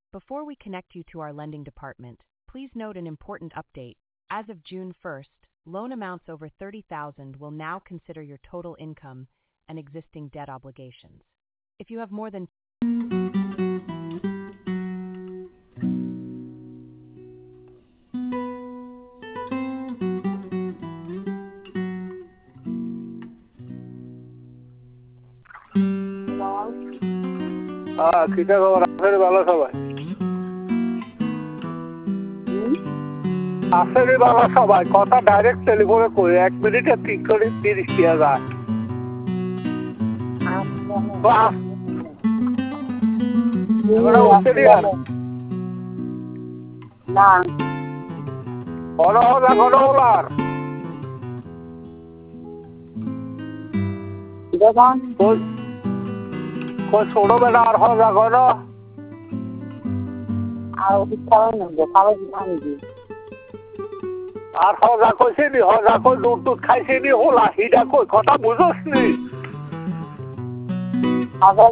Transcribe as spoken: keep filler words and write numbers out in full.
Before we connect you to our lending department, please note an important update. As of June first, loan amounts over thirty thousand dollars will now consider your total income and existing debt obligations. If you have more than হ্যাঁ কিটা খবর আপনার ভালো সবাই আসলে ভালো সবাই কথা ডাইরেক্ট টেলিফোনে কই এক মিনিটে তিন করে তিরিশ টাকা যায় না ঘন হজা ঘন হলার দেখুন ছোট বেটা আর হজা ঘন আর খাওয়াই নেবো খাওয়াই খাওয়াই আর হজা কইছে নি হজা কই দুধ দুধ খাইছে নি হোলা হিডা কই কথা বুঝোস নি